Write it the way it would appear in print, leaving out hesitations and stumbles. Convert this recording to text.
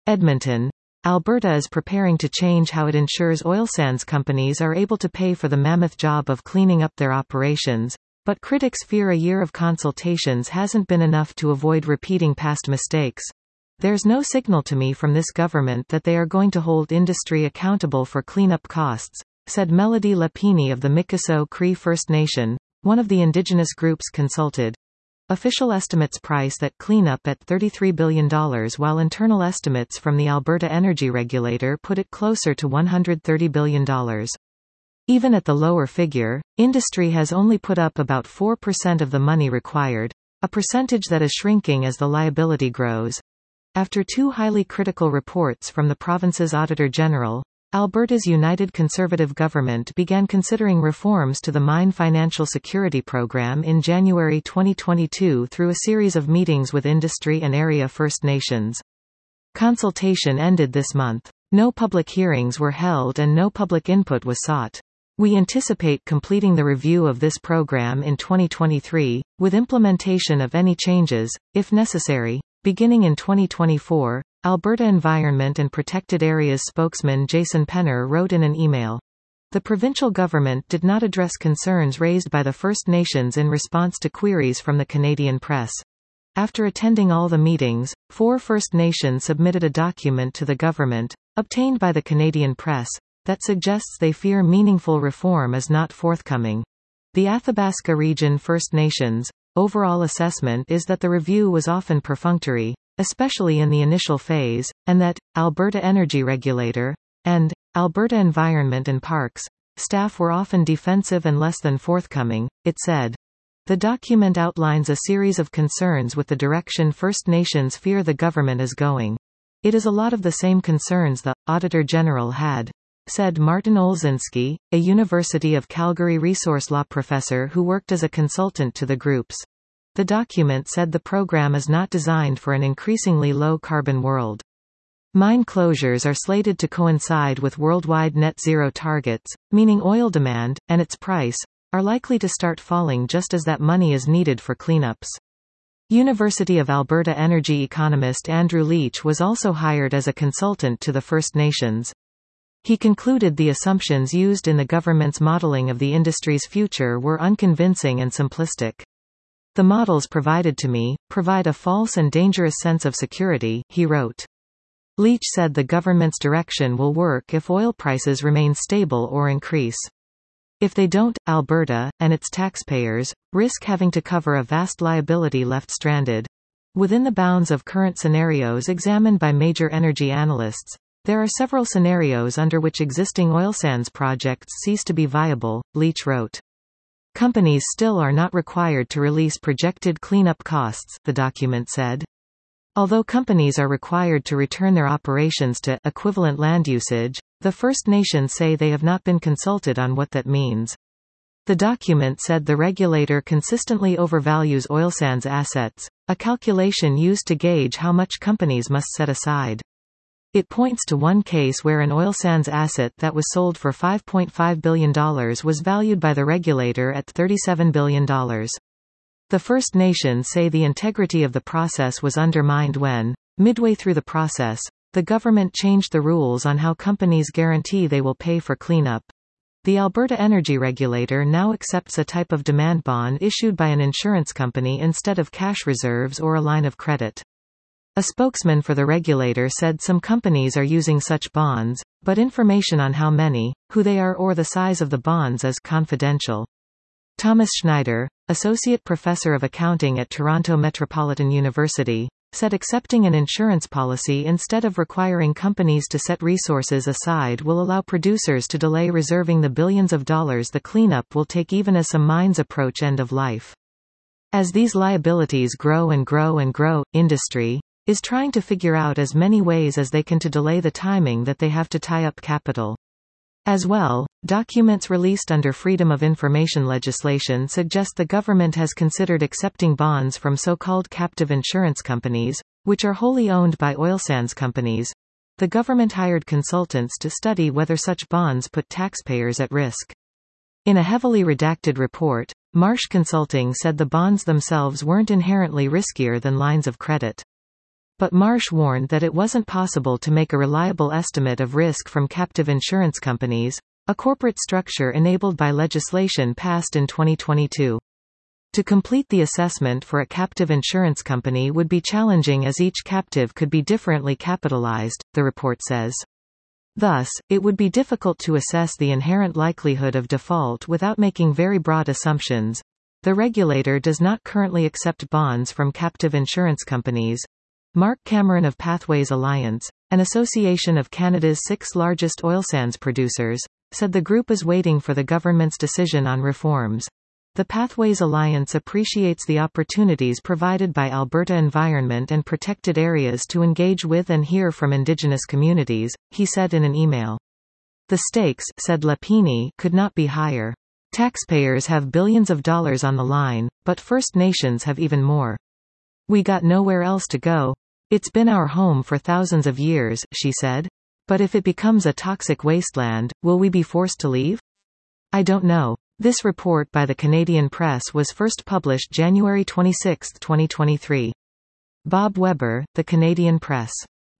Edmonton, Alberta is preparing to change how it ensures oil sands companies are able to pay for the mammoth job of cleaning up their operations, but critics fear a year of consultations hasn't been enough to avoid repeating past mistakes. There's no signal to me from this government that they are going to hold industry accountable for cleanup costs, said Melody Lapini of the Mikisew Cree First Nation, one of the indigenous groups consulted. Official estimates price that cleanup at $33 billion, while internal estimates from the Alberta Energy Regulator put it closer to $130 billion. Even at the lower figure, industry has only put up about 4% of the money required, a percentage that is shrinking as the liability grows. After two highly critical reports from the province's Auditor General, Alberta's United Conservative government began considering reforms to the Mine Financial Security Program in January 2022 through a series of meetings with industry and area First Nations. Consultation ended this month. No public hearings were held and no public input was sought. We anticipate completing the review of this program in 2023, with implementation of any changes, if necessary, beginning in 2024. Alberta Environment and Protected Areas spokesman Jason Penner wrote in an email. The provincial government did not address concerns raised by the First Nations in response to queries from the Canadian press. After attending all the meetings, 4 First Nations submitted a document to the government, obtained by the Canadian press, that suggests they fear meaningful reform is not forthcoming. The Athabasca Region First Nations' overall assessment is that the review was often perfunctory, especially in the initial phase, and that Alberta Energy Regulator and Alberta Environment and Parks staff were often defensive and less than forthcoming, it said. The document outlines a series of concerns with the direction First Nations fear the government is going. It is a lot of the same concerns the Auditor General had, said Martin Olszynski, a University of Calgary resource law professor who worked as a consultant to the groups. The document said the program is not designed for an increasingly low-carbon world. Mine closures are slated to coincide with worldwide net zero targets, meaning oil demand, and its price, are likely to start falling just as that money is needed for cleanups. University of Alberta energy economist Andrew Leach was also hired as a consultant to the First Nations. He concluded the assumptions used in the government's modeling of the industry's future were unconvincing and simplistic. The models provided to me provide a false and dangerous sense of security, he wrote. Leach said the government's direction will work if oil prices remain stable or increase. If they don't, Alberta, and its taxpayers, risk having to cover a vast liability left stranded. Within the bounds of current scenarios examined by major energy analysts, there are several scenarios under which existing oil sands projects cease to be viable, Leach wrote. Companies still are not required to release projected cleanup costs, the document said. Although companies are required to return their operations to equivalent land usage, the First Nations say they have not been consulted on what that means. The document said the regulator consistently overvalues oil sands assets, a calculation used to gauge how much companies must set aside. It points to one case where an oil sands asset that was sold for $5.5 billion was valued by the regulator at $37 billion. The First Nations say the integrity of the process was undermined when, midway through the process, the government changed the rules on how companies guarantee they will pay for cleanup. The Alberta Energy Regulator now accepts a type of demand bond issued by an insurance company instead of cash reserves or a line of credit. A spokesman for the regulator said some companies are using such bonds, but information on how many, who they are or the size of the bonds is confidential. Thomas Schneider, associate professor of accounting at Toronto Metropolitan University, said accepting an insurance policy instead of requiring companies to set resources aside will allow producers to delay reserving the billions of dollars the cleanup will take even as some mines approach end of life. As these liabilities grow and grow and grow, industry is trying to figure out as many ways as they can to delay the timing that they have to tie up capital. As well, documents released under Freedom of Information legislation suggest the government has considered accepting bonds from so-called captive insurance companies, which are wholly owned by oil sands companies. The government hired consultants to study whether such bonds put taxpayers at risk. In a heavily redacted report, Marsh Consulting said the bonds themselves weren't inherently riskier than lines of credit. But Marsh warned that it wasn't possible to make a reliable estimate of risk from captive insurance companies, a corporate structure enabled by legislation passed in 2022. To complete the assessment for a captive insurance company would be challenging as each captive could be differently capitalized, the report says. Thus, it would be difficult to assess the inherent likelihood of default without making very broad assumptions. The regulator does not currently accept bonds from captive insurance companies. Mark Cameron of Pathways Alliance, an association of Canada's 6 largest oil sands producers, said the group is waiting for the government's decision on reforms. The Pathways Alliance appreciates the opportunities provided by Alberta Environment and Protected Areas to engage with and hear from Indigenous communities, he said in an email. The stakes, said Lapini, could not be higher. Taxpayers have billions of dollars on the line, but First Nations have even more. We got nowhere else to go. It's been our home for thousands of years, she said. But if it becomes a toxic wasteland, will we be forced to leave? I don't know. This report by the Canadian Press was first published January 26, 2023. Bob Weber, The Canadian Press.